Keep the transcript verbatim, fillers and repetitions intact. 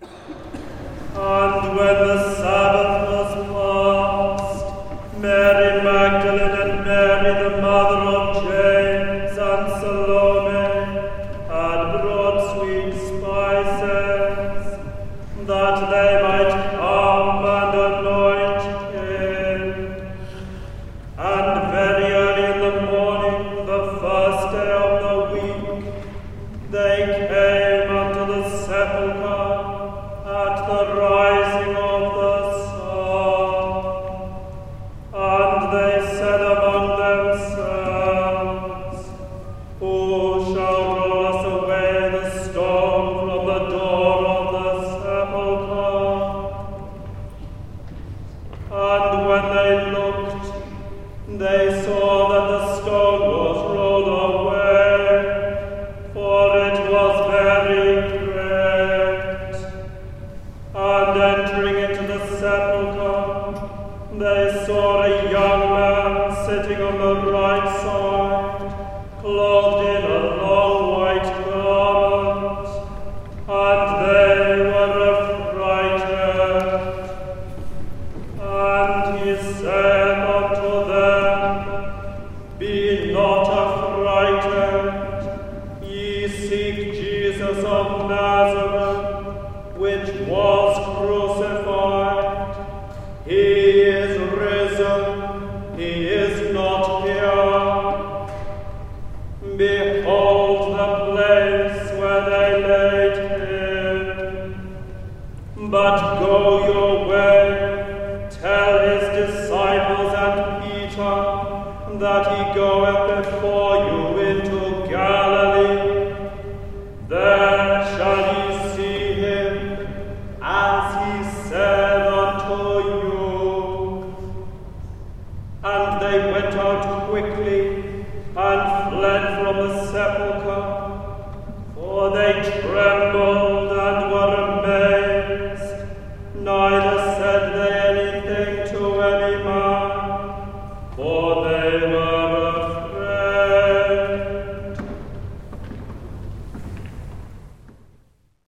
And when the Sabbath was past, Mary Magdalene and Mary, the mother of James, and Salome had brought sweet spices, that they might come and anoint him. And very early in the morning, the first day of the week, they came unto the sepulchre at the rising of the sun. And they said among themselves, Who shall roll us away the stone from the door of the sepulchre? And when they looked, they saw that the stone was rolled away, for it was very great. And entering into the sepulchre, they saw a young man sitting on the right side, clothed in a long white garment, and they were affrighted. And he said unto them, Be not affrighted, ye seek Jesus of Nazareth, which was crucified. He is risen, he is not here. Behold the place where they laid him. But go your way, tell his disciples and Peter that he goeth before you into Galilee. There shall ye see him, as he said unto you. And they went out quickly and fled from the sepulchre, for they trembled and were amazed, neither said they anything to any man, for